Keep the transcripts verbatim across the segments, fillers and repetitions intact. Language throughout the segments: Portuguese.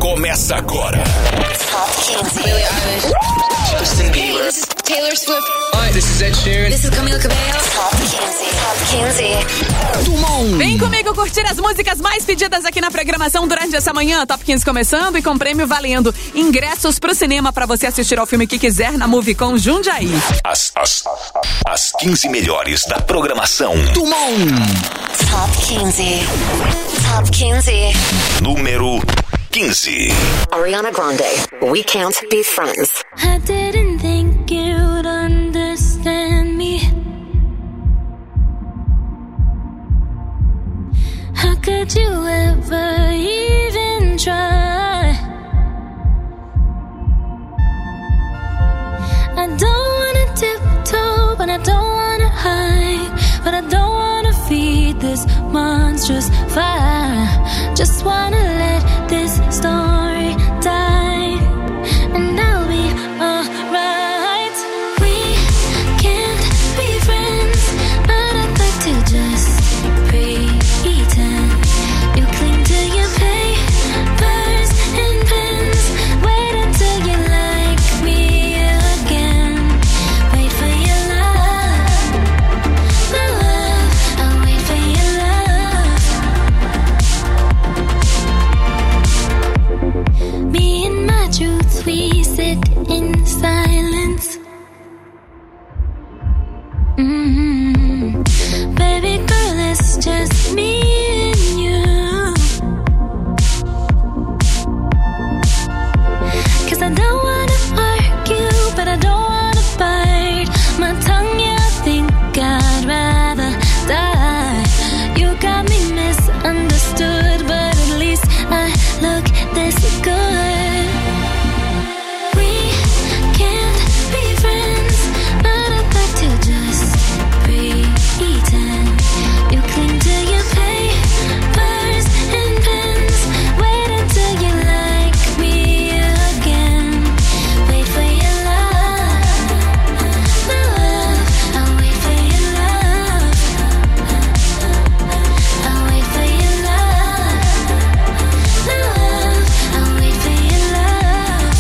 Começa agora. Top quinze. Billie Eilish. Justin Bieber. This is Taylor Swift. Hi, this is Ed Sheeran. This is Camila Cabello. Top quinze. Top quinze. Vem comigo curtir as músicas mais pedidas aqui na programação durante essa manhã. Top quinze começando e com prêmio valendo ingressos pro cinema para você assistir ao filme que quiser na Movicon Jundiaí. As, as, as quinze melhores da programação do Top quinze. Top quinze. número quinze. Ariana Grande. We Can't Be Friends. I didn't think you'd understand me. How could you ever even try? I don't wanna tiptoe, but I don't wanna hide. But I don't wanna feed this monstrous fire. Just wanna let this story die, and I'll be alright. We can't be friends, but I'd like to just pretend. You cling to your papers and pens. Wait until you like me again. Wait for your love, my love. I'll wait for your love. Me and my truth, we sit in silence. Mm-hmm. Baby girl, it's just me and you. 'Cause I don't wanna argue, but I don't wanna bite my tongue. Yeah, I think I'd rather die. You got me misunderstood, but at least I look this good. We can't be friends, but I'd like to just pretend. You cling to your papers and pens. Wait until you like me again. Wait for your love, my love. I'll wait for your love. I'll wait for your love, my love. I'll wait for your love.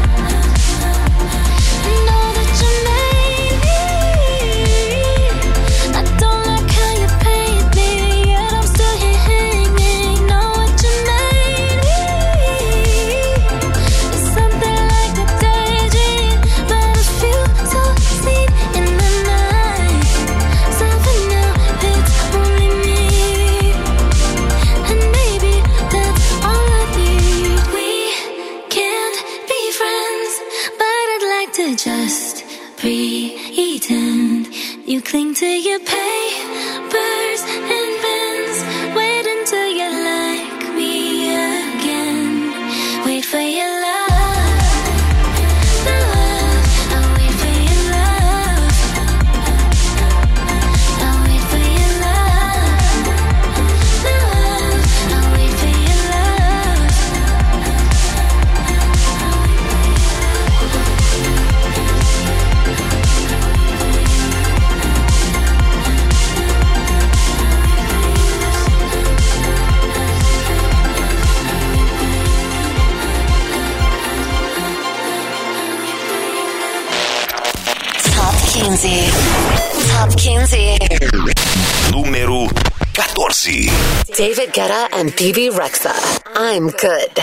I know that you made me. I don't like how you paint me, yet I'm still here hanging. Know what you made me. It's something like a daydream, but a few so seen in my mind. So for now, it's only me, and maybe that's all I need. We can't be friends, but I'd like to just pretend. You cling to your papers and pens. Wait until you like me again. Wait for your love, my love. I'll wait for your love. I'll wait for your love, my love. I'll wait for your love. Top quinze. Top quinze. número quatorze. David Guetta and Bebe Rexha. I'm Good.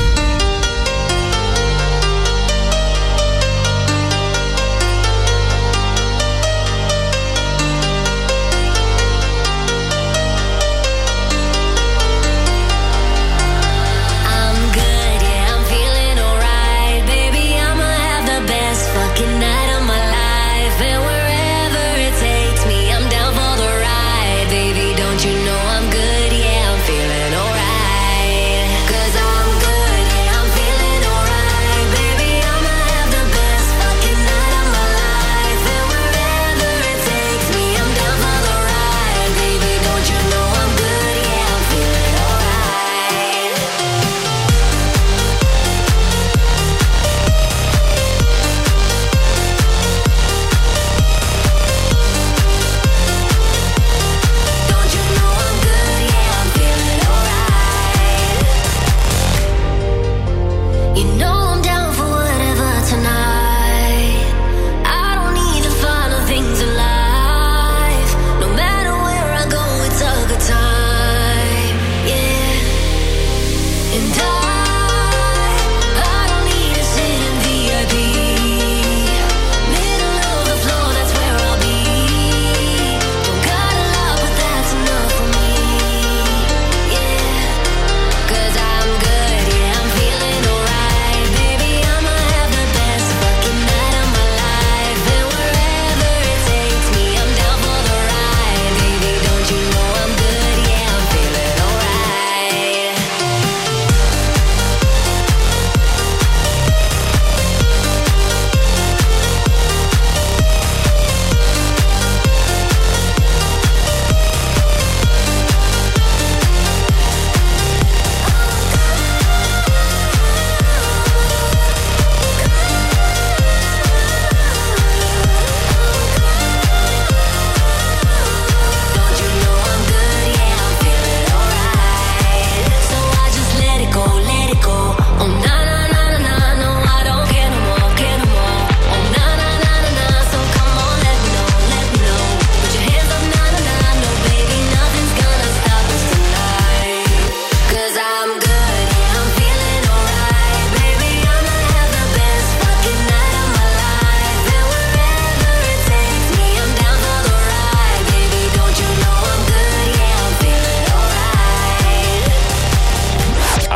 I'm good, yeah, I'm feeling alright. Baby, I'ma have the best fucking night of my life. And wherever it takes me, I'm down for the ride. Baby, don't you know I'm good, yeah, I'm feeling alright. 'Cause I'm good.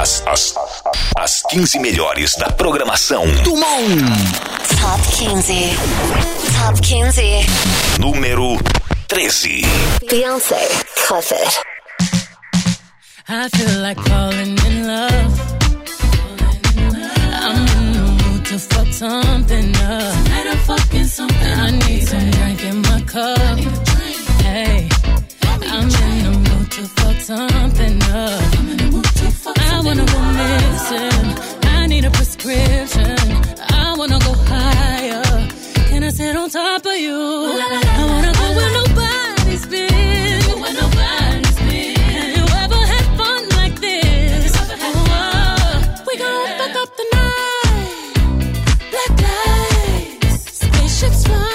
As, as, as quinze melhores da programação do Mon. Top quinze. Top quinze. Número treze. Beyoncé, Covered. I feel like falling in love. I'm in the mood to fuck something up. Tonight I'm fucking something. I need some drink in my cup. Hey, I'm in the mood to fuck something up. I wanna go missing. I need a prescription. I wanna go higher. Can I sit on top of you? I wanna go where nobody's been. Where nobody's been. Have you ever had fun like this? Oh, we gon' fuck up the night. Black lights, spaceships fly.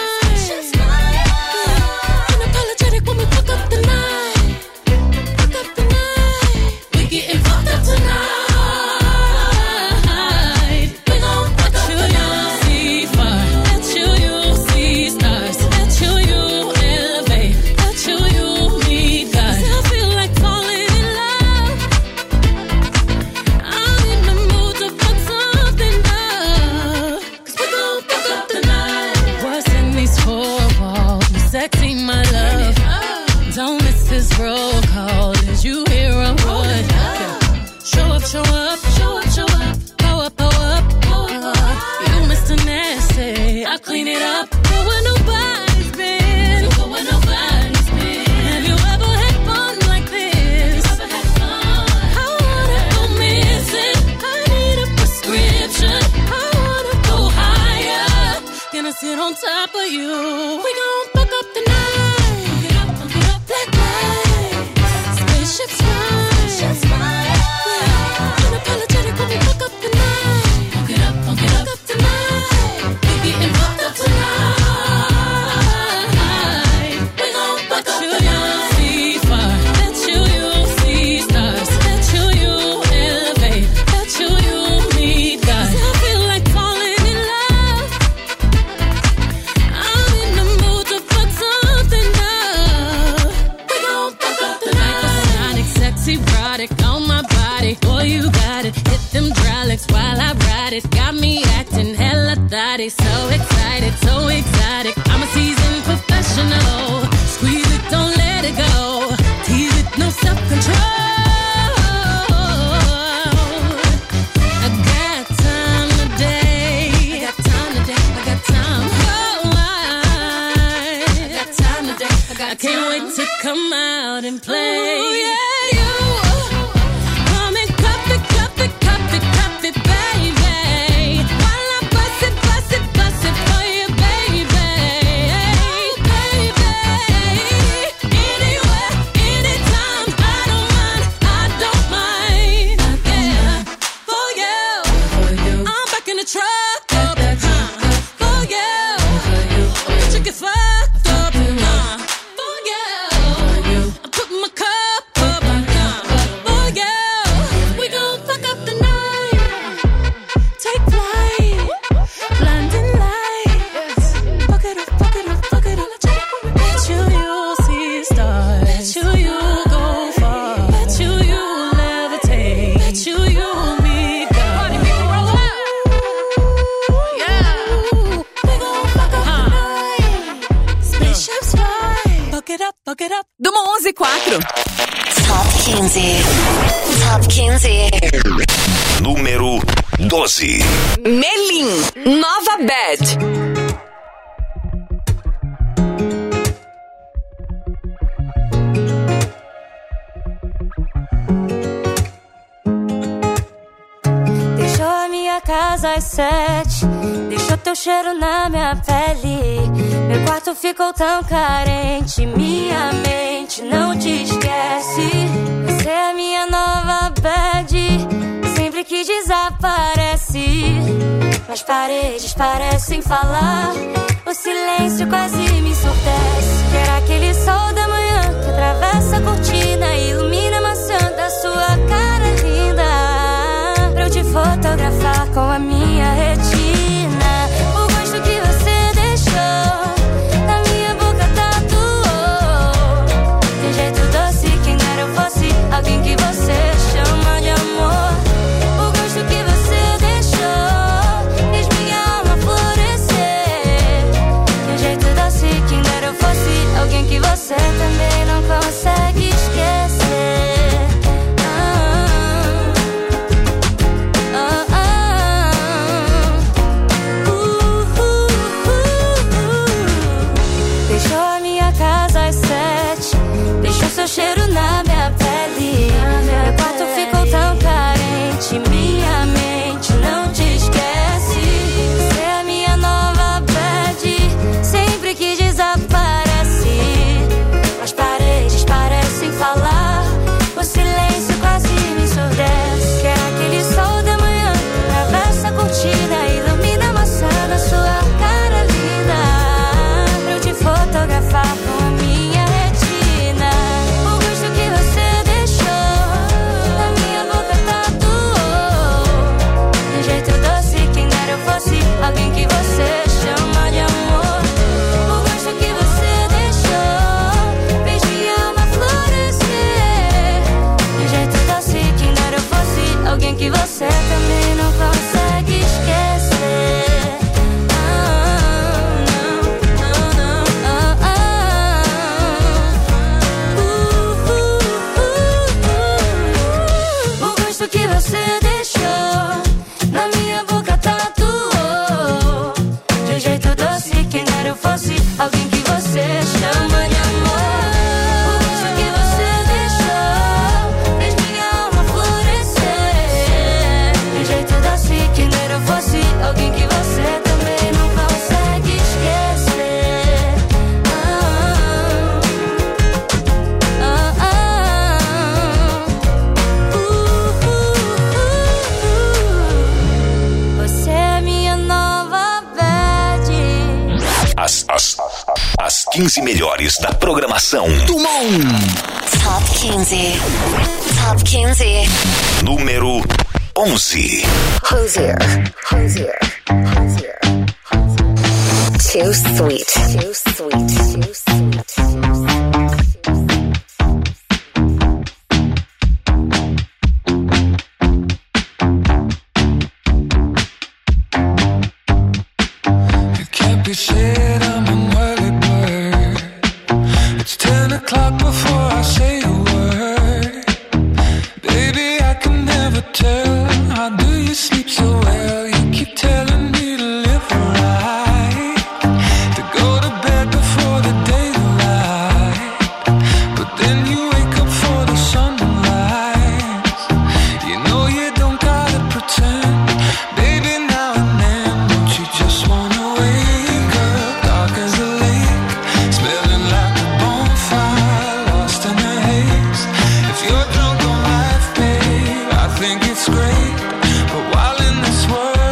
Unapologetic when we fuck up the night. Fuck up the night. We getting fucked up tonight. We gon' fuck up the night. See fire, let you, you see stars. Let you, you elevate. Let you, you meet God. I feel like falling in love. I'm in the mood to fuck something up. Cause we gon' fuck up the night. What's in these four walls? You sexy, my love. Don't miss this roll call. Did you hear a word? Show up, show up, show up, show up. Pull up, pull up, pull up. You Mister Nasty, I clean it up. Go where nobody's been. Go where nobody's been. Have you ever had fun like this? Ever had fun? I wanna go missing. I need a prescription. I wanna go higher. Can I sit on top of you? We gon' fuck up the night. Fuck it up, fuck it up. Black lights, spaceships fly. Spaceships fly. Unapologetic when we fuck up the night. Fuck it up, fuck it up. Fuck up the night. We getting fucked up tonight. We gon' fuck up the night. See fire, let you, you see stars. Let you, you elevate. Let you, you meet God. I feel like falling in love. I'm in the mood to fuck something up. We gon' fuck up the night. Sonic, sexy, erotic on my body. Boy, you got it. Hit them hydraulics while I ride it. Got me acting hella thotty. So excited, so exotic. I'm a seasoned professional. Squeeze it, don't let it go. Tease it, no self-control. I got time today. I got time today. I got time. Oh, I, I got time today. I got I can't time. Wait to come out and play. Ooh, yeah, you. Come and cup it, cup it, cup it, cup it, baby. While I bust it, bust it, bust it for you, baby. Baby. Anywhere, anytime. I don't mind, I don't mind. Yeah. For you. I'm back in the truck up. Huh. For you. But you get fucked up. Huh. For you. I put my cup up. Huh. For you. We gon' fuck up the night. Take flight. Blinding lights. Fuck it up, fuck it up, fuck it up. Bet you you see stars. Bet you you go far. Bet you you levitate. Bet you you meet God. Party people roll out. Yeah. We gon' fuck up the night. Spaceships fly. Fuck it up, fuck it up. Do onze e quatro. Top quinze. Top quinze. Número doze. Melim, Nova Bad. Deixou a minha casa às sete. Deixou teu cheiro na minha pele. Meu quarto ficou tão carente. Minha mente não te esquece. Você é a minha nova bad. Sempre que desaparece. As paredes parecem falar. O silêncio quase me ensurdece. Quero aquele sol da manhã que atravessa a cortina e ilumina a maçã da sua cara linda. Pra eu te fotografar com a minha retina. O gosto que você deixou na minha boca tatuou. De jeito doce, quem dera eu fosse alguém que você chama de amor. você também não consegue esquecer. Ah, não, não, não, ah, ah. Uh, uh, uh, uh. O gosto que você deixou na minha boca tatuou de um jeito doce, quem dera eu fosse alguém que você chama de amor. O gosto que você deixou fez minha alma florescer de um jeito doce, quem dera eu fosse alguém que você também não consegue esquecer. Ah, ah, ah, ah. Uh, uh, uh, uh. Você é minha nova bad. As, as, as quinze melhores da programação do Mon. Top quinze. Top quinze. Número onze. Hosier. Hosier. Hosier. Too sweet. Too sweet. Too sweet. It can't be said I'm an early bird. It's ten o'clock before I say a word. Baby, I can never tell. How do you sleep so well? You keep telling me to live right, to go to bed before the daylight. But then you wake up for the sunrise. You know you don't gotta pretend. Baby, now and then, don't you just wanna wake up dark as a lake, smelling like a bonfire, lost in the haze. If you're drunk on life, babe, I think it's great. But while in this world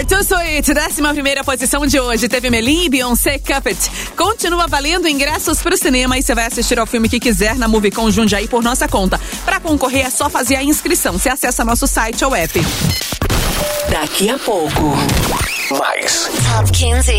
Far Too Sweet, décima primeira posição de hoje. Teve Melim e Beyoncé Cup It. Continua valendo ingressos pro cinema e você vai assistir ao filme que quiser na Movicon Jundiaí por nossa conta. Pra concorrer é só fazer a inscrição. Você acessa nosso site ou app. Daqui a pouco. Mais. Top quinze.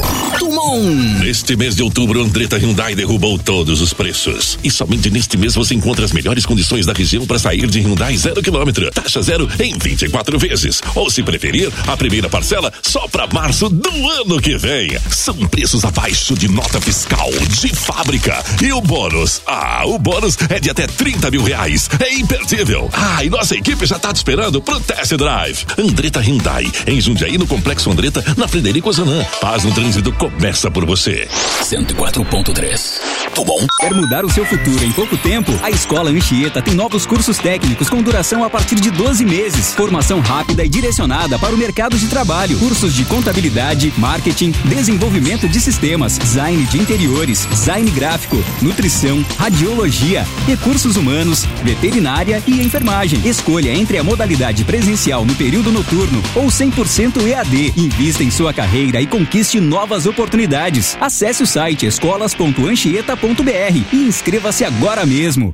Neste mês de outubro, Andretta Hyundai derrubou todos os preços. E somente neste mês você encontra as melhores condições da região para sair de Hyundai zero quilômetro. Taxa zero em vinte e quatro vezes. Ou, se preferir, a primeira parcela só para março do ano que vem. São preços abaixo de nota fiscal de fábrica. E o bônus? Ah, o bônus é de até trinta mil reais. É imperdível. Ah, e nossa equipe já tá te esperando pro test drive. Andretta Hyundai, em Jundiaí, no Complexo Andretta, na Frederico Ozanam. Paz no trânsito começa por você. cento e quatro ponto três. Tudo bom? Quer mudar o seu futuro em pouco tempo? A Escola Anchieta tem novos cursos técnicos com duração a partir de doze meses. Formação rápida e direcionada para o mercado de trabalho. Cursos de contabilidade, marketing, desenvolvimento de sistemas, design de interiores, design gráfico, nutrição, radiologia, recursos humanos, veterinária e enfermagem. Escolha entre a modalidade presencial no período noturno ou cem por cento E A D. Invista em sua carreira e conquiste novas oportunidades. Acesse o site escolas ponto anchieta ponto b r e inscreva-se agora mesmo.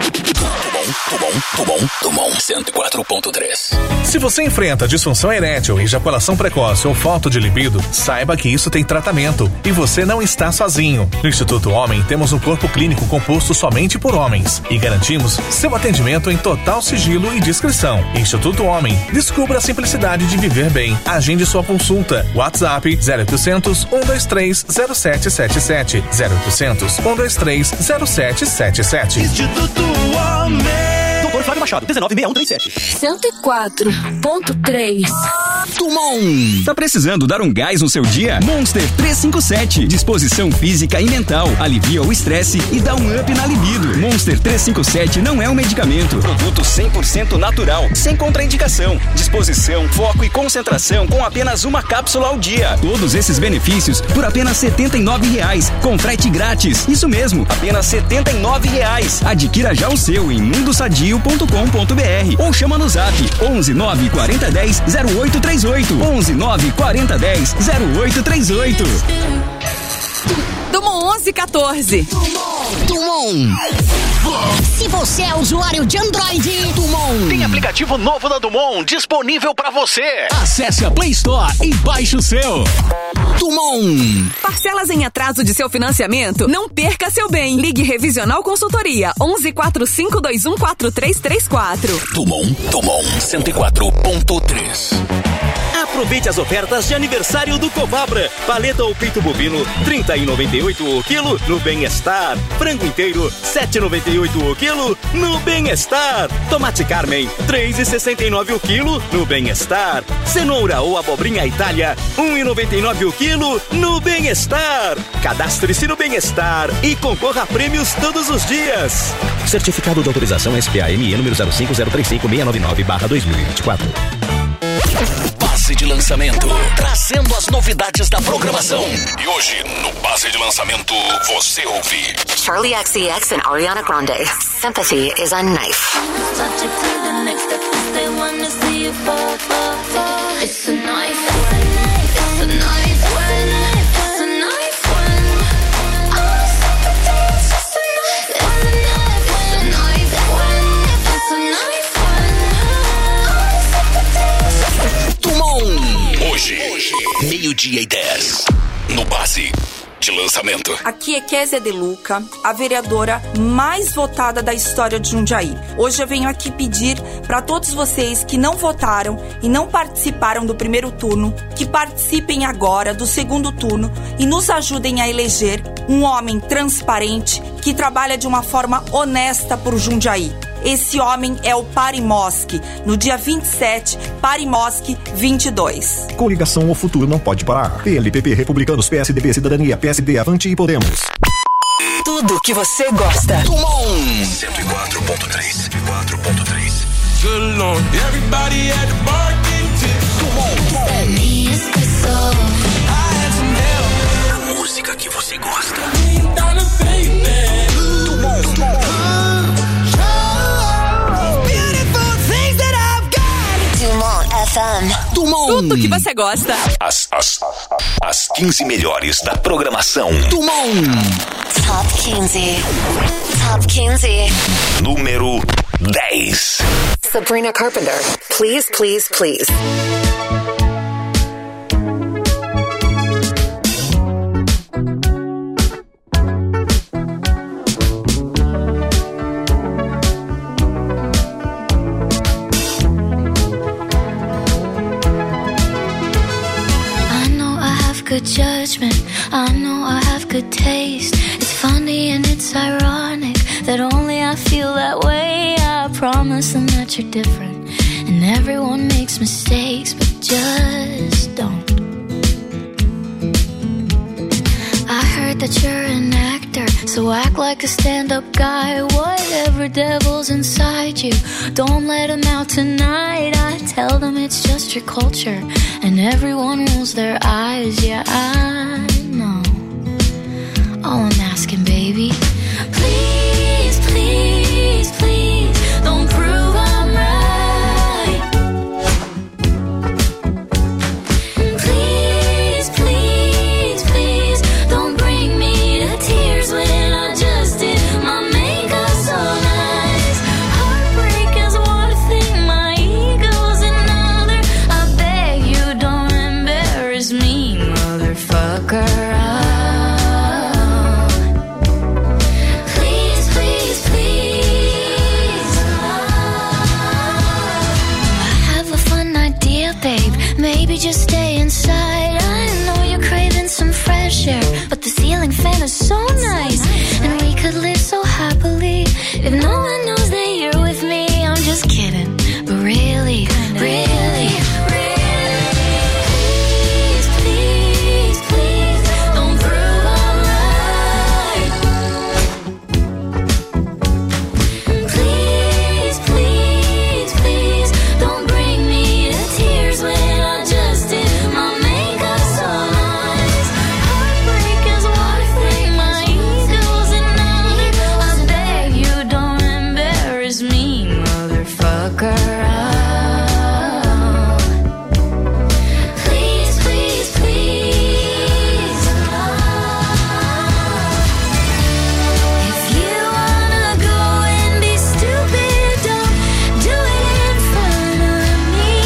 Tudo bom, tudo bom, tudo bom. cento e quatro ponto três. Se você enfrenta disfunção erétil, ejaculação precoce ou falta de libido, saiba que isso tem tratamento e você não está sozinho. No Instituto Homem temos um corpo clínico composto somente por homens e garantimos seu atendimento em total sigilo e discrição. Instituto Homem, descubra a simplicidade de viver bem. Agende sua consulta. WhatsApp zero oitocentos, um dois três, zero sete sete sete, zero oitocentos, um dois três, zero sete sete sete. Instituto Homem. Doutor Flávio Machado, dezenove seis um três sete. cento e quatro ponto três. Tumon. Tá precisando dar um gás no seu dia? Monster trezentos e cinquenta e sete. Disposição física e mental. Alivia o estresse e dá um up na libido. Monster trezentos e cinquenta e sete não é um medicamento. Produto cem por cento natural, sem contraindicação. Disposição, foco e concentração com apenas uma cápsula ao dia. Todos esses benefícios por apenas setenta e nove reais. Com frete grátis. Isso mesmo, apenas setenta e nove reais. Adquira já o seu em mundo sadio ponto com ponto b r ou chama no zap onze nove quarenta dez zero oito três oito. onze nove quarenta dez zero oito três oito. Dumont onze quatorze. Dumont. Se você é usuário de Android, Dumont. Tem aplicativo novo da Dumont disponível para você. Acesse a Play Store e baixe o seu. Dumont. Parcelas em atraso de seu financiamento? Não perca seu bem. Ligue Revisional Consultoria onze quatro cinco dois um quatro três três quatro. Dumont, Dumont cento e quatro ponto três. Aproveite as ofertas de aniversário do Cobabra. Paleta ou peito bovino, trinta e noventa e oito o quilo no Bem-Estar. Frango inteiro, sete e noventa e oito o quilo no Bem-Estar. Tomate Carmen, três e sessenta e nove o quilo no Bem-Estar. Cenoura ou abobrinha Itália, um e noventa e nove o quilo no Bem-Estar. Cadastre-se no Bem-Estar e concorra a prêmios todos os dias. Certificado de autorização S P A M E número zero cinco zero três cinco seis nove nove barra dois mil e vinte e quatro. Base de lançamento, trazendo as novidades da programação. E hoje, no Base de Lançamento, você ouve Charlie X C X and Ariana Grande. Sympathy is a knife. It's a knife. It's a knife. It's a knife. Oh, sympathy. It's a knife. It's a knife. It's a knife. It's a knife. Oh, sympathy. Tumon. Hoje, meio-dia e dez, no Base de Lançamento. Aqui é Kézia De Luca, a vereadora mais votada da história de Jundiaí. Hoje eu venho aqui pedir para todos vocês que não votaram e não participaram do primeiro turno, que participem agora do segundo turno e nos ajudem a eleger um homem transparente que trabalha de uma forma honesta por Jundiaí. Esse homem é o Pari Mosque. No dia vinte e sete, Pari Mosque vinte e dois. Coligação O Futuro não pode parar. P L P P, Republicanos, P S D B, Cidadania, P S D, Avante e Podemos. Tudo que você gosta. Tumon cento e quatro ponto três. cento e quatro ponto três. Good Lord, everybody at the bar getting tips. Tumon. Me esqueço. I had some help. A música que você gosta. Dollar baby. Tumon. Dumont F M. Dumont. Tudo que você gosta. As, as, as quinze melhores da programação. Dumont. Top quinze. Top quinze. Número dez. Sabrina Carpenter. Please, please, please. Good judgment, I know I have good taste. It's funny and it's ironic that only I feel that way. I promise them that you're different, and everyone makes mistakes, but just don't. I heard that you're an actor, so act like a stand-up guy. Whatever devil's inside you, don't let him out tonight. I tell them it's just your culture, and everyone rolls their eyes. Yeah, I know. All I'm asking, baby, please, please, please, don't prove I'm right. Please, please, please, don't bring me to tears when I just did my makeup so nice. Heartbreak is one thing, my ego's another. I beg you don't embarrass me, motherfucker. Please, please, please. I have a fun idea, babe. Maybe just stay inside. I know you're craving some fresh air, but the ceiling fan is so nice, and we could live so happily if no one knows that you're with me. I'm just kidding, but really, really, really, please, please, please, don't prove I'm right. Please, please, please, don't bring me to tears when I just did my makeup so nice. Heartbreak is one thing, my ego's another. I beg you don't embarrass me, motherfucker. Please, please, please. If you wanna go and be stupid, don't do it in front of me.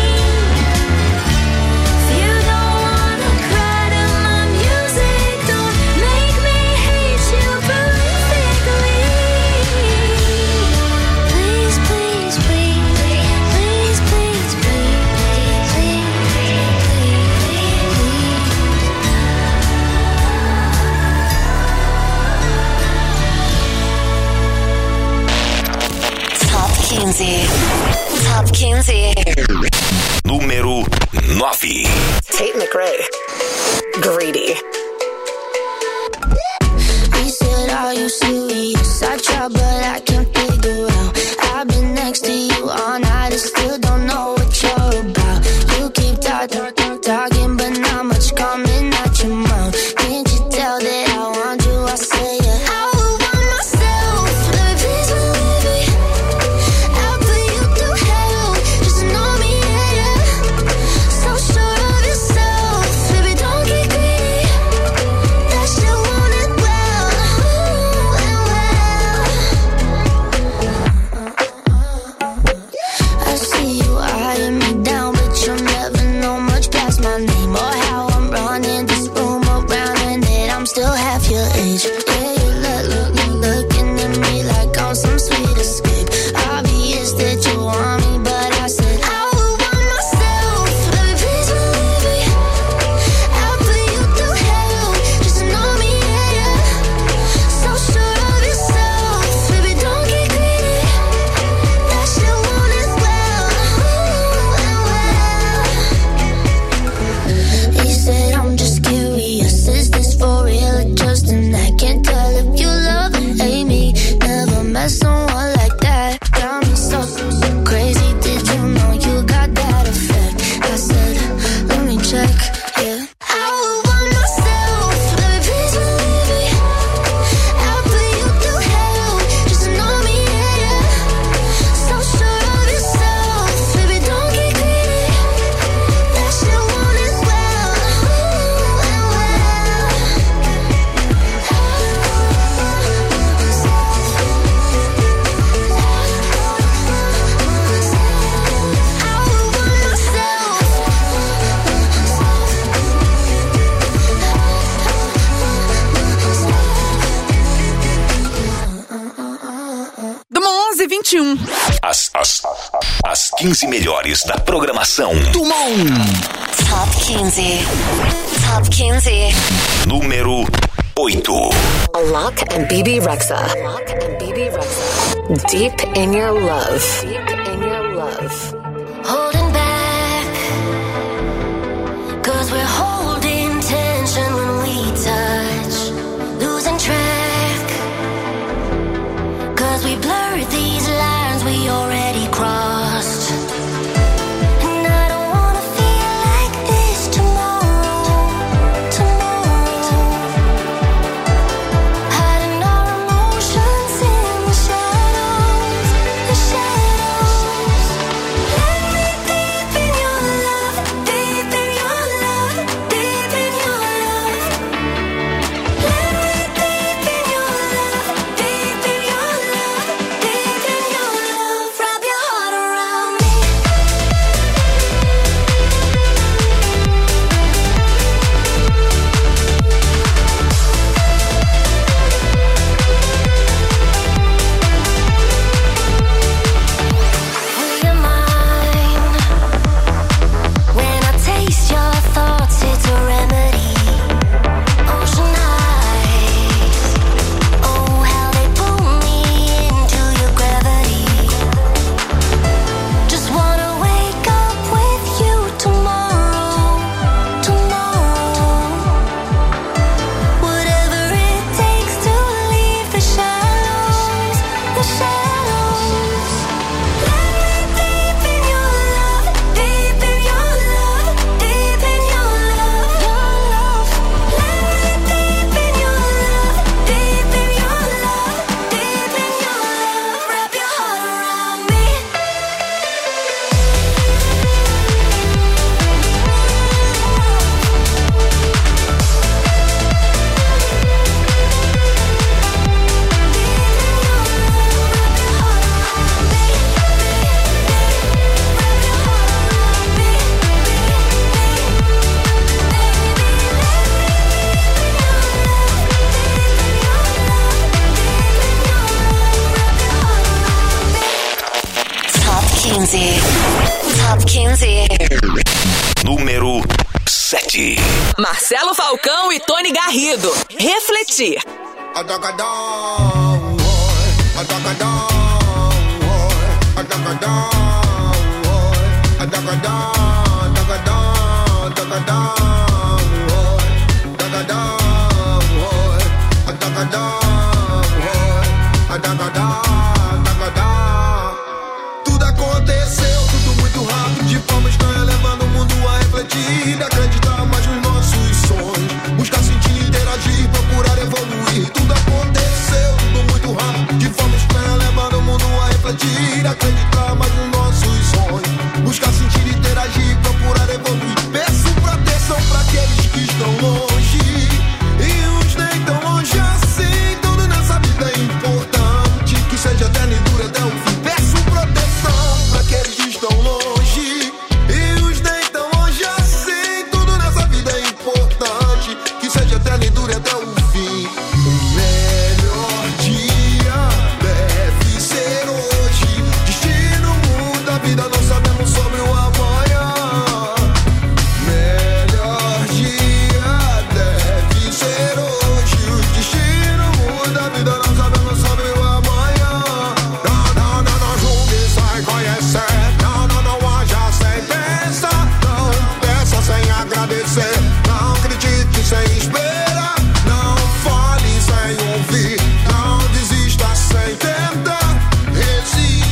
If you don't wanna cry to my music, don't make me hate you perfectly. Please, please, please, please, please, please, please, Top quinze. Top quinze. Número nove. Tate McRae. Greedy. You said, are you serious? I try, but I can't figure out. I've been next to you all night and still don't know what you're about. You keep talking, talking, but not much coming out your mouth. Can't you tell that I want you? I say it. I would want myself. Baby, please believe me. I'll put you through hell. Just know me, yeah, yeah. So sure of yourself. Baby, don't get greedy. That shit want it well, and well. vinte e um. As, as, as quinze melhores da programação do Mon. Top quinze. Top quinze. Número oito. Alok and B B Rexha. Alok and B B Rexha. Deep in your love. Deep in your love. Holding back, 'cause we're holding tension when we touch. Losing track, 'cause we blur these lines we already crossed. And I don't wanna feel like this tomorrow, tomorrow. Hiding our emotions in the shadows, the shadows. Let me deep in your love, deep in your love, deep in your love. Let me deep in your love, deep in your love, deep in your love. Wrap your heart around me. We are mine. When I taste your thoughts, it's a remedy. Ocean eyes, oh how they pull me into your gravity. Just wanna wake up with you tomorrow, tomorrow. Whatever it takes to leave the shadows, the shadows. Let me deep in your love, deep in your love, deep in your love, your love. Let me deep in your love, deep in your love, deep in your love. Wrap your heart around me. Top quinze. Top quinze. Número sete. Marcelo Falcão e Tony Garrido. Refletir. Tudo aconteceu, tudo muito rápido, de forma estranha, levando o mundo a refletir, acreditar mais nos nossos sonhos, buscar sentir, interagir, procurar evoluir. Tudo aconteceu, tudo muito rápido, de forma estranha, levando o mundo a refletir, acreditar mais nos nossos sonhos, buscar sentir, interagir, procurar evoluir. Peço proteção pra aqueles que estão longe e uns nem tão longe assim. Tudo nessa vida é importante, que seja eterno e dure até o fim. Peço proteção pra aqueles que estão longe e os nem tão longe assim. Tudo nessa vida é importante, que seja eterno e dure até o fim. O melhor dia deve ser hoje. Destino muda a vida, não sabemos sobre o amanhã. Melhor dia deve ser hoje. O destino muda a vida, não sabemos sobre o amanhã. Não, não, não, não julgue, sai conhecer. Não, não, não haja sem pensar. Não peça sem agradecer. Não critique sem esperar. Não fale sem ouvir. Não desista sem tentar. Resiste.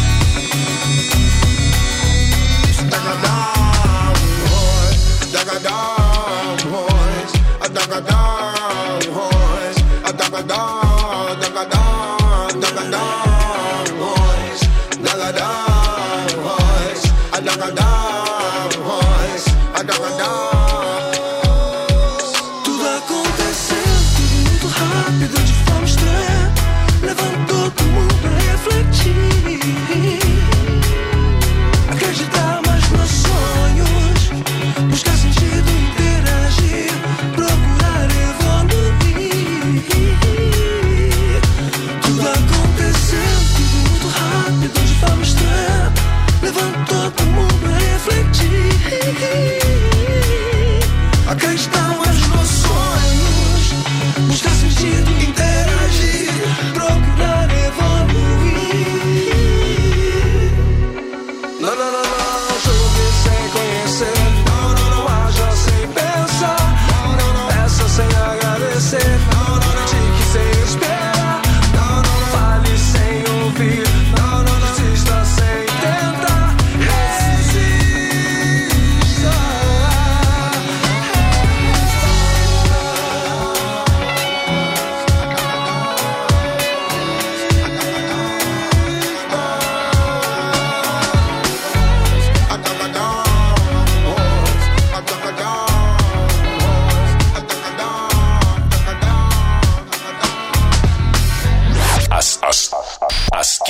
Dagadam, boys. Dagadam, boys. Dagadam, boys. Dagadam, dagadam, dagadam, boys. Dagadam, boys. Dagadam, boys. Dagadam. Tudo aconteceu, tudo muito rápido, de forma estranha, levando todo mundo a refletir, acreditar mais nos sonhos, buscar sentido, interagir, procurar evoluir. Tudo aconteceu, tudo muito rápido, de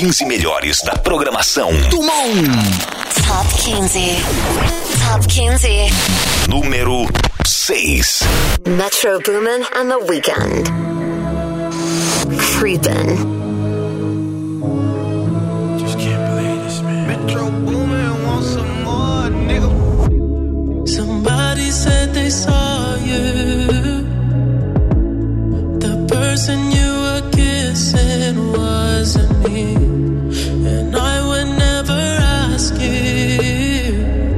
quinze melhores da programação Dumont. Top quinze. Top quinze. número seis. Metro Boomin and the Weeknd. Creepin'. Somebody said they saw you. The person you were kissing wasn't me. And I would never ask you.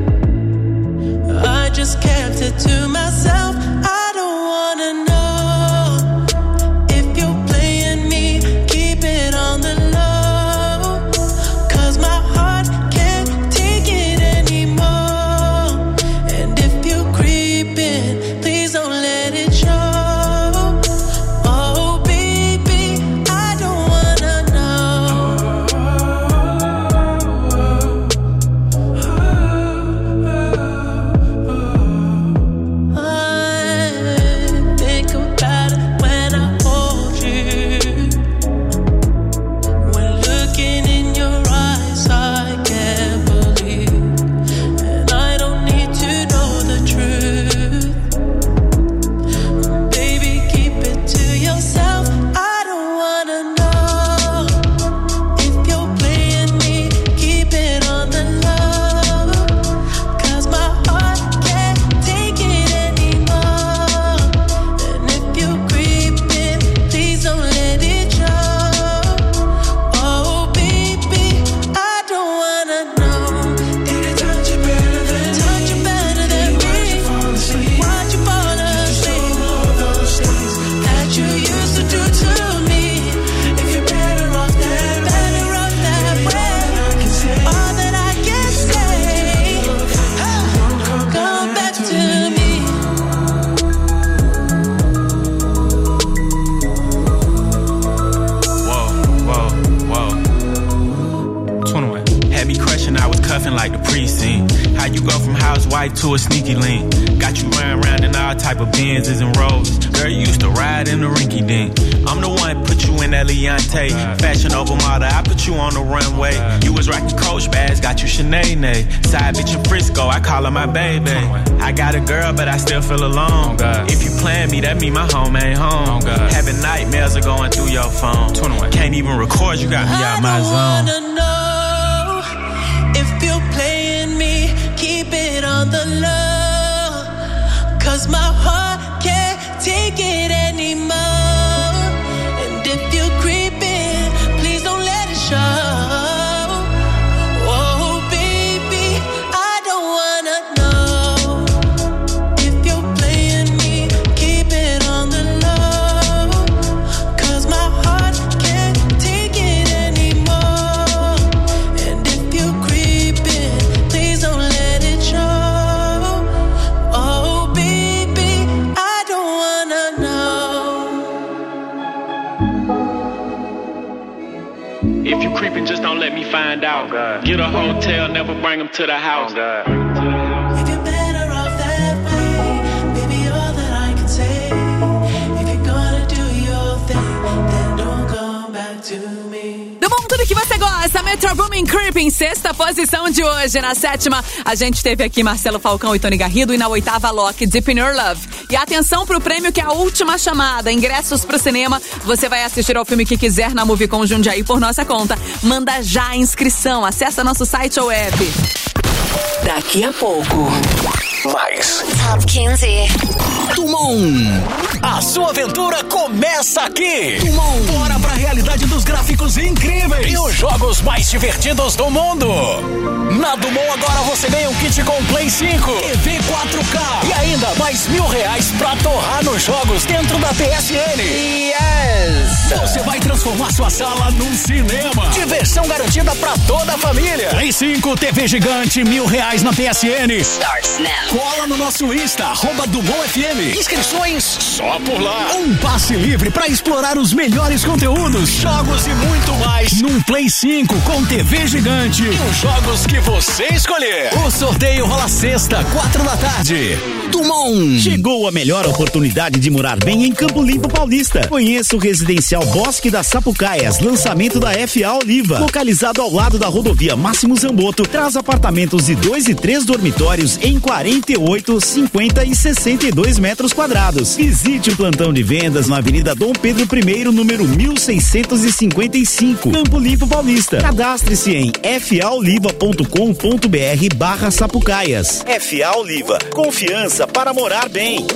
I just kept it to myself. I don't wanna know if you're playing me. Keep it on the low. 'Cause my heart can't take it anymore. Please don't let it show. Oh, baby, I don't wanna know. I think about it when I hold you. When looking in your eyes, I can't believe. And I don't need to know the truth. Yourself, I don't wanna know if you're playing me. Keep it on the low. 'Cause my heart can't take it anymore. And if you're creeping, please don't let it show. Oh, baby, I don't wanna know. Did it touch you better than me? Touch you better than me? Why'd you fall asleep? That you used to do to me. If you're better off that, better off that way. All that I can say, oh, come back to me. Whoa, whoa, whoa. twenty-one. Had me crushing, I was cuffing like the precinct. How you go from housewife to a sneaky link? Got you running around in all type of Benzes and Rolls. Girl, you used to ride in the rinky dink. I'm the one put you in that Leontay. Fashion over model, I put you on the runway. You was rocking Coach bags, got you Sinead. Side bitch in Frisco, I call her my baby. I got a girl, but I still feel alone. If you plan me, that mean my home ain't home. Having nightmares are going through your phone. Can't even record, you got me out my zone. I don't wanna know if you're playing me. Keep it on the low. 'Cause my heart can't take it anymore. And if you're creeping, please don't let it show. Oh, baby, I don't wanna know if you're playing me. Keep it on the low. 'Cause my heart can't take it anymore. And if you're creeping, please don't let it show. Oh, baby, I don't wanna know. If you creeping, just don't let me find out. Get a hotel, never bring them to the house. If you're better off that way, baby, all that I can say. If you're gonna do your thing, then don't come back to me. Do bom, tudo que você gosta, Metro Boomin Creeping, sexta posição de hoje. Na sétima, a gente teve aqui Marcelo Falcão e Tony Garrido, e na oitava, Loki, Deep in Your Love. E atenção pro prêmio que é a última chamada, ingressos pro cinema. Você vai assistir ao filme que quiser na Movicon Jundiaí por nossa conta. Manda já a inscrição, acessa nosso site ou app. Daqui a pouco. Mais. Top quinze. Dumont. A sua aventura começa aqui. Dumont. Bora pra realidade dos gráficos incríveis e os jogos mais divertidos do mundo. Na Dumont agora você ganha um kit com Play cinco, T V quatro K e ainda mais mil reais pra torrar nos jogos dentro da P S N. Yes! Você vai transformar sua sala num cinema. Diversão garantida pra toda a família. Play cinco, T V gigante, mil reais na P S N. Starts now. Cola no nosso Insta, arroba Dumont F M. Inscrições só por lá. Um passe livre pra explorar os melhores conteúdos, jogos e muito mais num Play cinco com T V gigante e os jogos que você escolher. O sorteio rola sexta, quatro da tarde. Dumont. Chegou a melhor oportunidade de morar bem em Campo Limpo Paulista. Conheça o residencial Bosque das Sapucaias, lançamento da F A Oliva. Localizado ao lado da rodovia Máximo Zamboto, traz apartamentos de dois e três dormitórios em quarenta e oito, cinquenta e sessenta e dois metros quadrados. Visite o plantão de vendas na Avenida Dom Pedro I, número mil seiscentos e cinquenta e cinco, Campo Limpo Paulista. Cadastre-se em f a oliva ponto com ponto b r barra Sapucaias. F A Oliva, confiança para morar bem.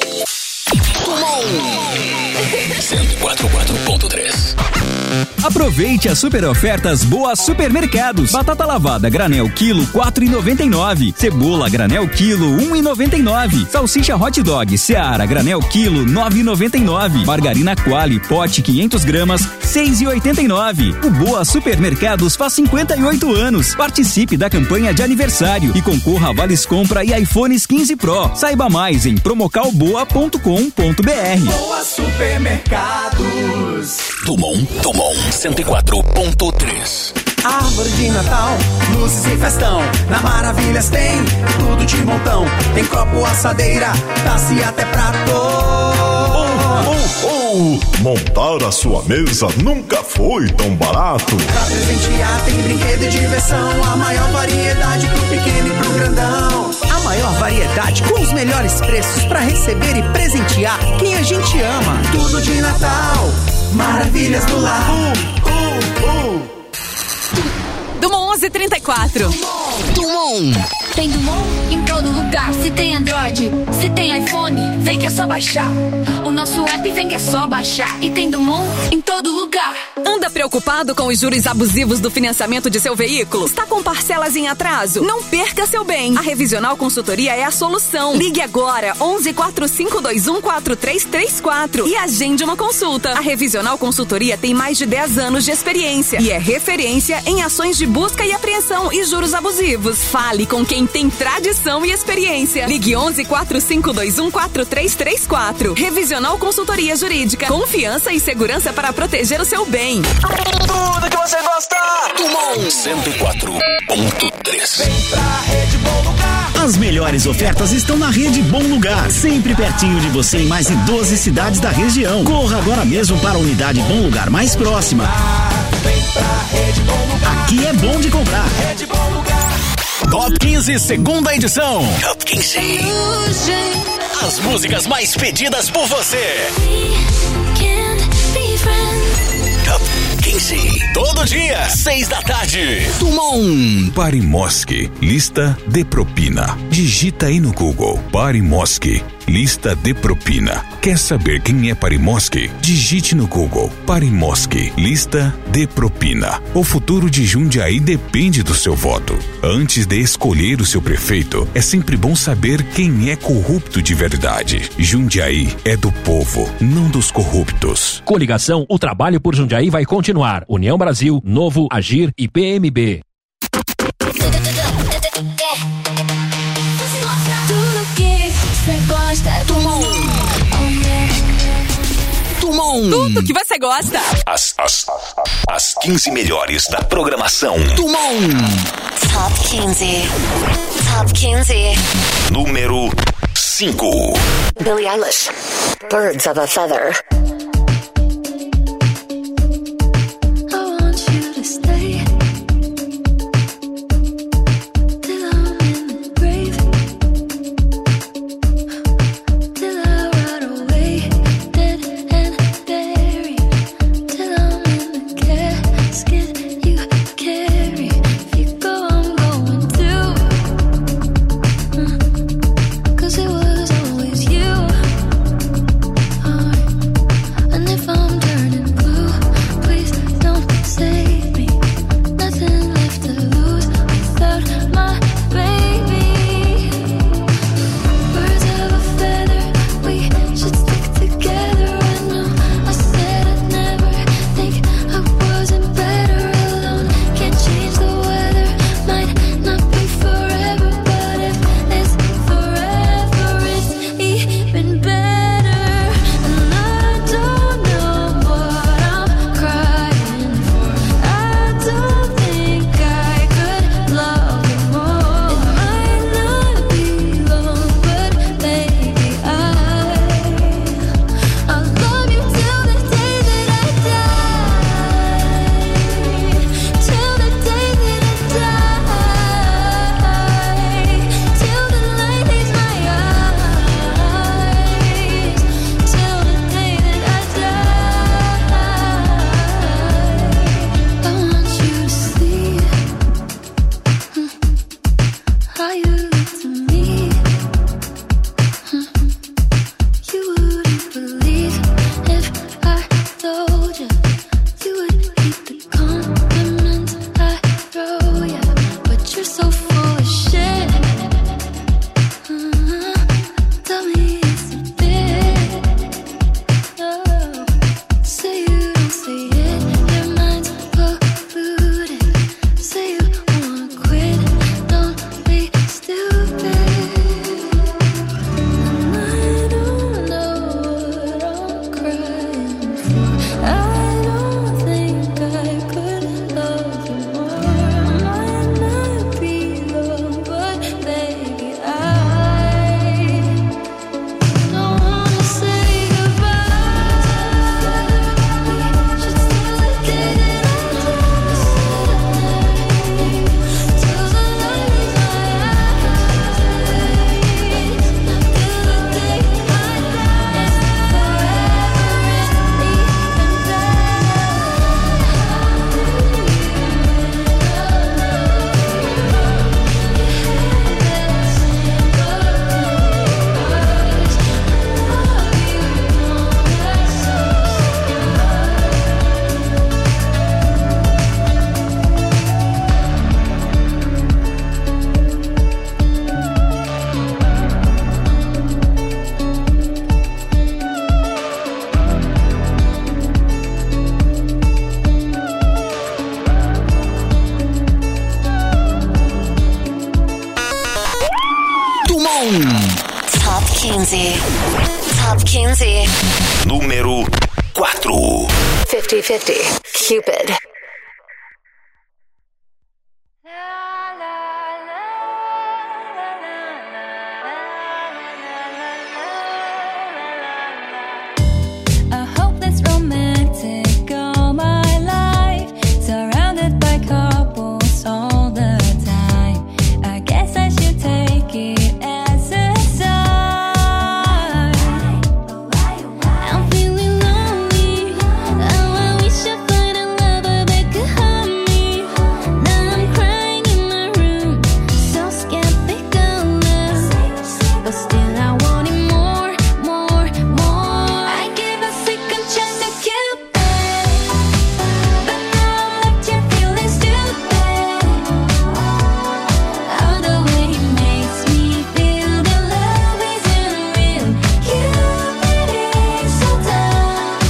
cento e quatro ponto três. Aproveite as super ofertas Boa Supermercados. Batata lavada granel quilo quatro e noventa e nove. Cebola granel quilo um e noventa e nove. Salsicha hot dog Seara granel quilo nove e noventa e nove. Margarina Qualy pote quinhentos gramas seis e oitenta e nove. O Boa Supermercados faz cinquenta e oito anos. Participe da campanha de aniversário e concorra a vales compra e iPhones quinze Pro. Saiba mais em promocalboa ponto com ponto b r. Boa Supermercados. Dumont, Dumont cento e quatro ponto três. Árvore de Natal, luzes e festão. Na Maravilhas tem tudo de montão. Tem copo, assadeira, taça e até prato. Oh, oh, oh. Montar a sua mesa nunca foi tão barato. Pra presentear tem brinquedo e diversão. A maior variedade pro pequeno e pro grandão. A maior variedade com os melhores preços pra receber e presentear quem a gente ama. Tudo de Natal, maravilhas do lar. Uh, uh, uh. Dumont onze trinta e quatro. Dumont. Tem Dumont em todo lugar. Se tem Android, se tem iPhone, vem que é só baixar. O nosso app vem que é só baixar. E tem Dumont em todo lugar. Anda preocupado com os juros abusivos do financiamento de seu veículo? Está com parcelas em atraso? Não perca seu bem. A Revisional Consultoria é a solução. Ligue agora onze quatro cinco dois um quatro três três quatro e agende uma consulta. A Revisional Consultoria tem mais de dez anos de experiência e é referência em ações de busca e apreensão e juros abusivos. Fale com quem tem tradição e experiência. Ligue onze quatro cinco dois um quatro três três quatro. Revisional Consultoria Jurídica. Confiança e segurança para proteger o seu bem. Tudo que você gosta. Dumont cento e quatro ponto três. Vem pra Rede Bom Lugar. As melhores ofertas estão na Rede Bom Lugar, sempre pertinho de você em mais de doze cidades da região. Corra agora mesmo para a unidade Bom Lugar mais próxima. Vem pra Rede Bom Lugar. Aqui é bom de comprar. Rede Bom Lugar. Top quinze, segunda edição. Top quinze. As músicas mais pedidas por você. Top quinze. Todo dia, seis da tarde. Dumont. Parimoski, lista de propina. Digita aí no Google. Parimoski, lista de propina. Quer saber quem é Parimoski? Digite no Google. Parimoski, lista de propina. O futuro de Jundiaí depende do seu voto. Antes de escolher o seu prefeito, é sempre bom saber quem é corrupto de verdade. Jundiaí é do povo, não dos corruptos. Coligação, o trabalho por Jundiaí vai continuar. União Brasil, Novo, Agir e P M B. Tudo que você gosta é Dumont. Dumont. Tudo que você gosta. As, as, as quinze melhores da programação. Dumont. Top quinze. Top quinze. Número cinco. Billie Eilish. Birds of a Feather. Cause it was always you. Bom. Top quinze. Top quinze. Número quatro. fifty fifty. Cupid. A hopeless romantic all my life, surrounded by couples all the time. I guess I should take it as a sign. I'm feeling lonely. Oh, I wish I find a lover that could help me. Now I'm crying in my room, so skeptical now. But still I wanted more, more, more. I gave a second chance to Cupid, but now I'm left here feeling stupid. Oh, the way he makes me feel that love isn't real. Cupid is so dumb.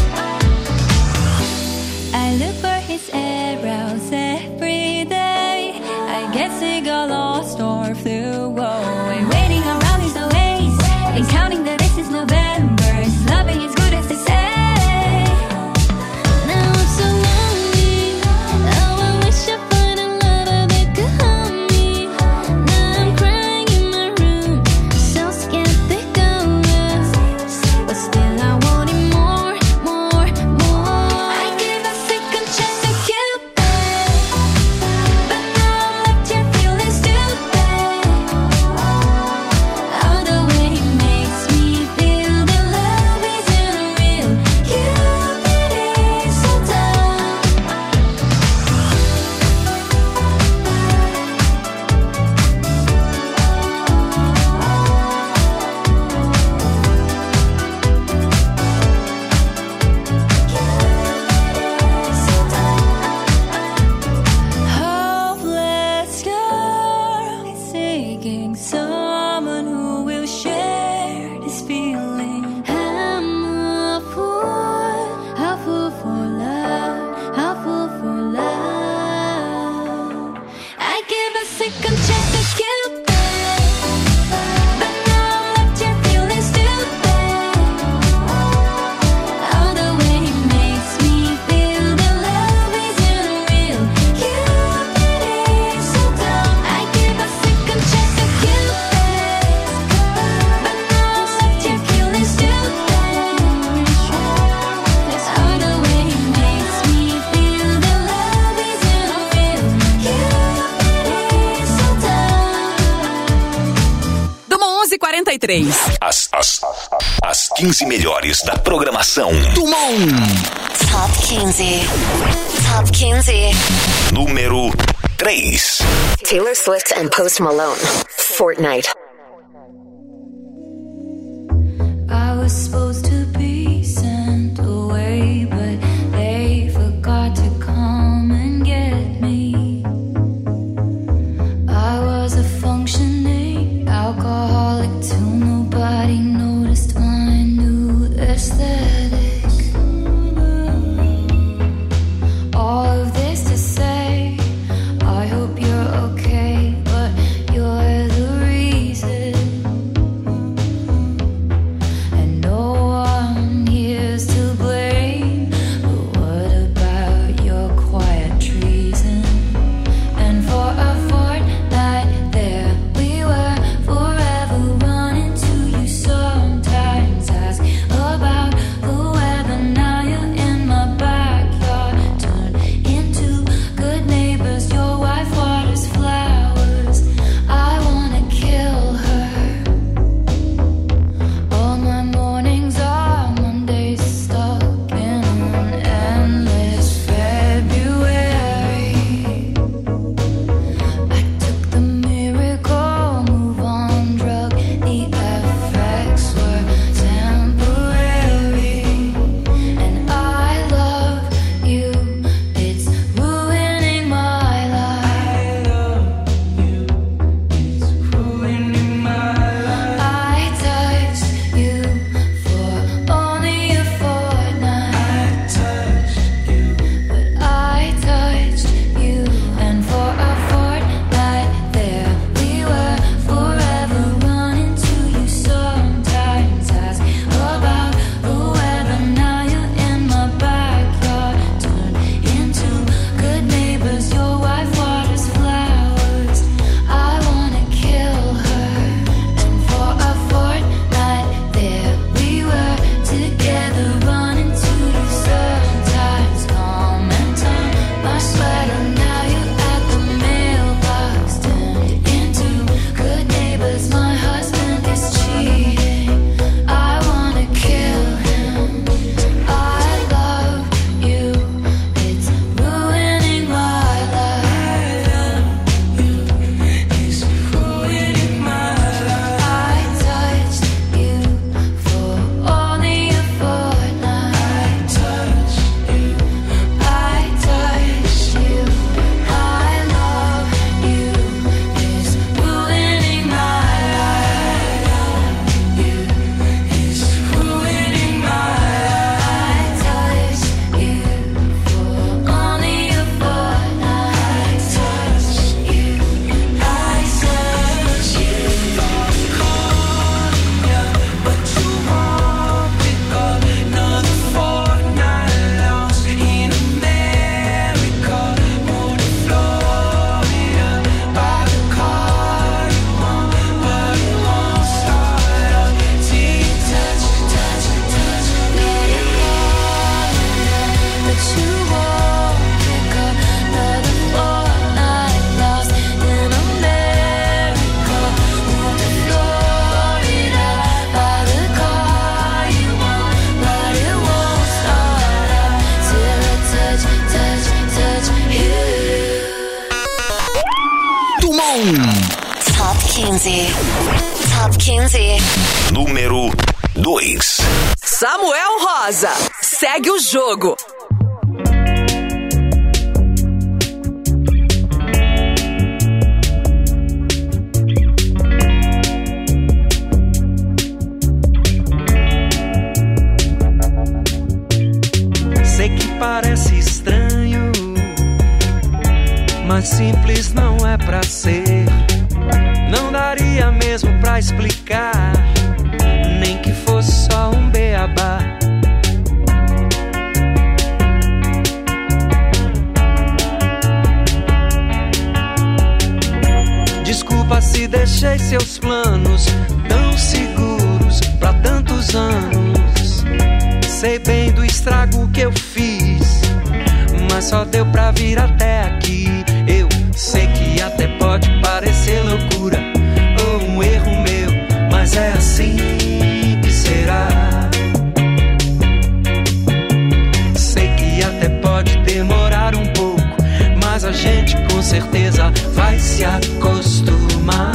I look for his arrows every day. I guess he got lost or flew away. Waiting around is the ways, and counting the days is November. His loving is good as they say. Now I'm so lonely. Oh, I wish I find a lover that could help me. Now I'm crying in my room, so skeptical now. But still I wanted more, more, more. I gave a second chance to Cupid, but now I'm left here feeling stupid. Oh, the way he makes me feel that love isn't real. Cupid is so dumb. Hopeless girl is seeking someone who will share this feeling. I'm a fool, a fool for love, a fool for love. I give a second chance to Cupid, but now I'm left here feeling stupid. Oh, the way he makes me feel that love isn't real. Cupid is so dumb. I give a second chance to Cupid, but now I'm left here feeling stupid. Oh, the way he makes me feel that love isn't real. Cupid is so dumb. Do onze e quarenta e três. As, as, as quinze melhores da programação. Top quinze. Top quinze. Número três. Taylor Swift and Post Malone. Fortnite. I was supposed to be sent away, but they forgot to come and get me. I was a functioning alcoholic till nobody noticed my new aesthetic. All of this to say, I hope you're okay, but you're the reason. And no Dumont. Top quinze. Top quinze. Número dois. Samuel Rosa, segue o jogo. Sei que parece estranho, mas simples não é pra ser. Não daria mesmo pra explicar, nem que fosse só um beabá. Desculpa se deixei seus planos tão seguros pra tantos anos. Sei bem do estrago que eu fiz, mas só deu pra vir até aqui. Eu sei que até pode parecer loucura ou um erro meu, mas é assim que será. Sei que até pode demorar um pouco, mas a gente com certeza vai se acostumar.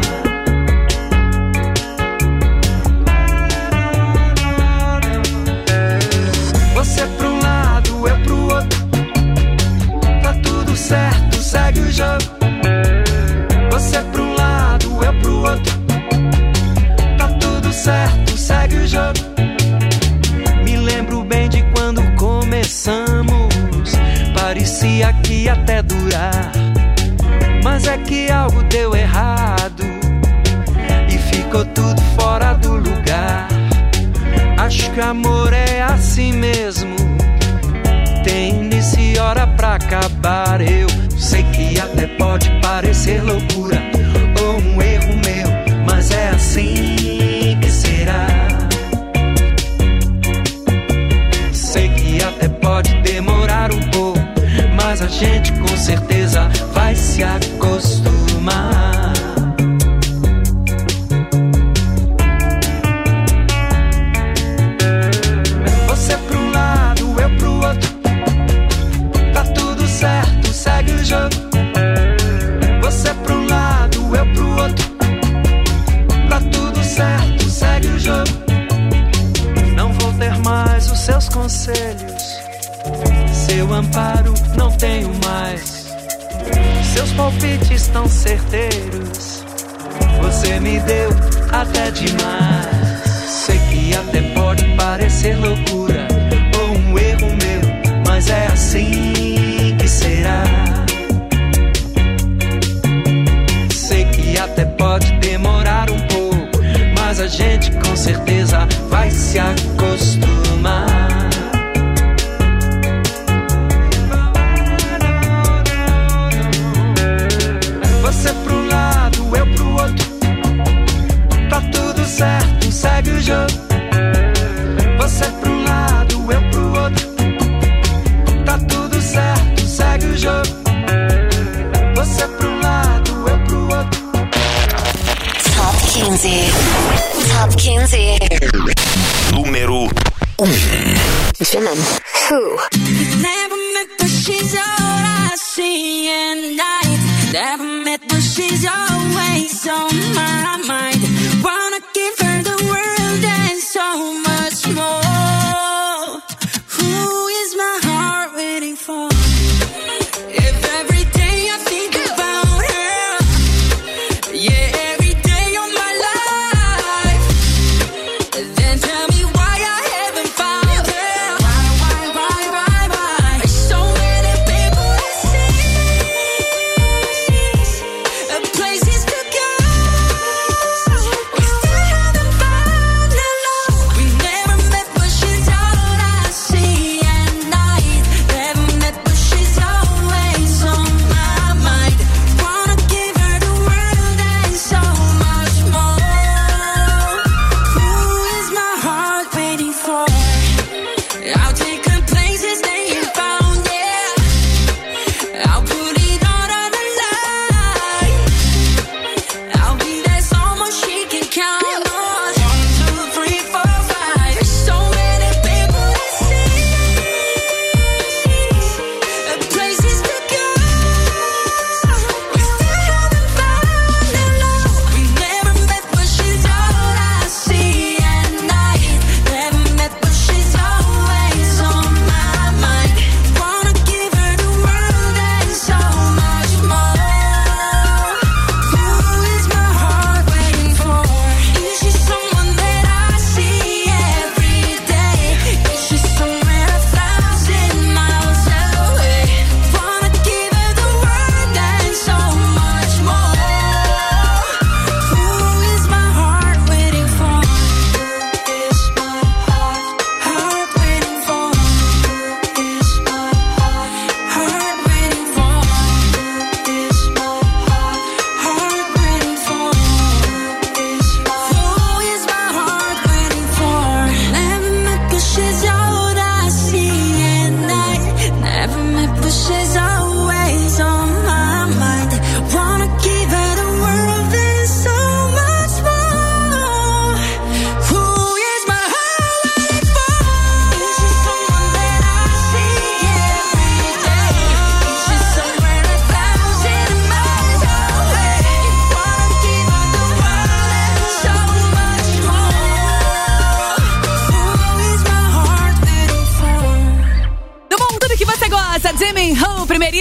Você pra um lado, eu pro outro, tá tudo certo, segue o jogo. Você pra um lado, eu pro outro, tá tudo certo, segue o jogo. Me lembro bem de quando começamos, parecia que ia até durar, mas é que algo deu errado e ficou tudo fora do lugar. Acho que amor é assim mesmo, tem início e hora pra acabar. Eu sei que até pode parecer loucura ou um erro meu, mas é assim que será. Sei que até pode demorar um pouco, mas a gente com certeza vai se acostumar. Você pra um lado, eu pro outro, tá tudo certo, segue o jogo. Você pra um lado, eu pro outro, tá tudo certo, segue o jogo. Não vou ter mais os seus conselhos, seu amparo não tenho mais. Seus palpites tão certeiros, você me deu até demais. Sei que até pode parecer loucura ou um erro meu, mas é assim que será. Sei que até pode demorar um pouco, mas a gente com certeza vai se acostumar. Você pra um lado, eu pro outro, tá tudo certo, segue o jogo. Você pra um lado, eu pro outro, tá tudo certo, segue o jogo. Você pra um lado, eu pro outro. Top quinze. Top quinze. Número um. Jimin. Who? Never met but she's all I see at night. Never met but she's always on my mind. Wanna give her the world and so much more. Who is my heart waiting for? If every day I think about her, yeah, every day of my life, then tell me why I haven't found her. Why, why, why, why, why? There's so many people to see, places to go.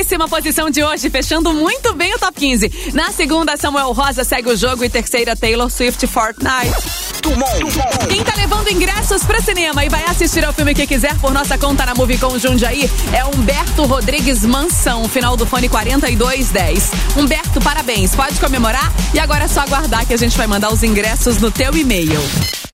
décima posição de hoje, fechando muito bem o top quinze. Na segunda, Samuel Rosa segue o jogo e terceira, Taylor Swift, Fortnite. Quem tá levando ingressos pra cinema e vai assistir ao filme que quiser por nossa conta na Movicon Jundiaí é Humberto Rodrigues Mansão, final do fone quarenta e dois dez. Humberto, parabéns, pode comemorar e agora é só aguardar que a gente vai mandar os ingressos no teu e-mail.